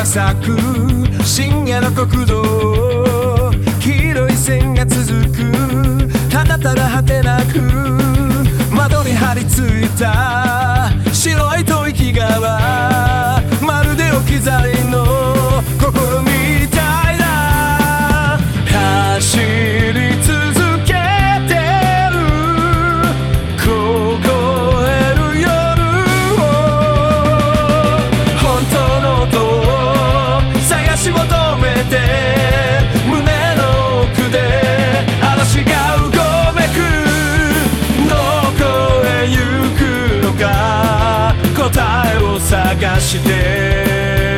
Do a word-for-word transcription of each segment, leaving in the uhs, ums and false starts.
咲く深夜の国道、黄色い線が続くただただ果てなく、窓に張り付いた白い吐息がまるで置き去りの心みたいだ。走り続けてる凍える夜を、本当の音を探し求めて、胸の奥で嵐がうごめく。どこへ行くのか答えを探して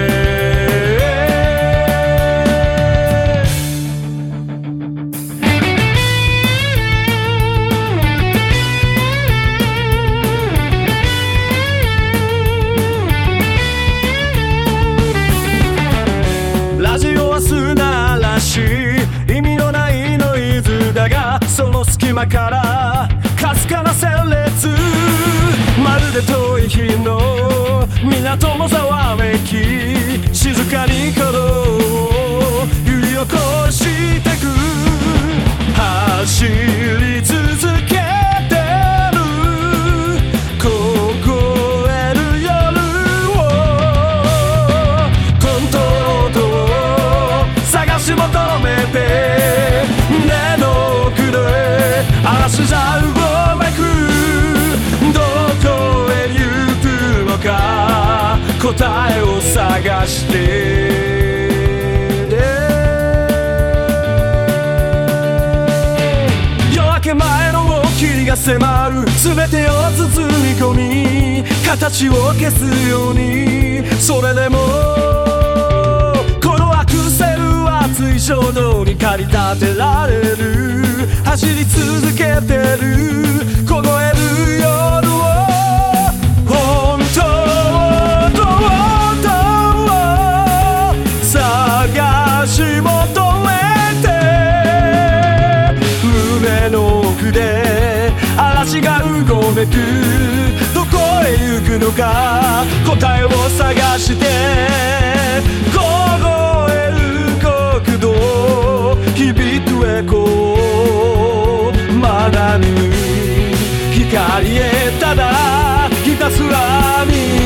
砂嵐、意味のないノイズだが、その隙間からかすかな旋律、まるで遠い日の港のざわめき、静かに鼓動を揺り起こしてく。走り続けてる凍える夜を、本当の音を探し求めて、胸の奥で嵐がうごめく。どこへ行くのか答えを探して夜明け前の霧が迫る、全てを包み込み形を消すように、それでもこのアクセル熱い衝動に駆り立てられる。走り続けてる凍える夜を、本当の音を探し求めて、胸の奥で嵐がうごめく。どこへ行くのか答えを探して、凍える国道響くエコー、まだ見ぬ光へただひたすら見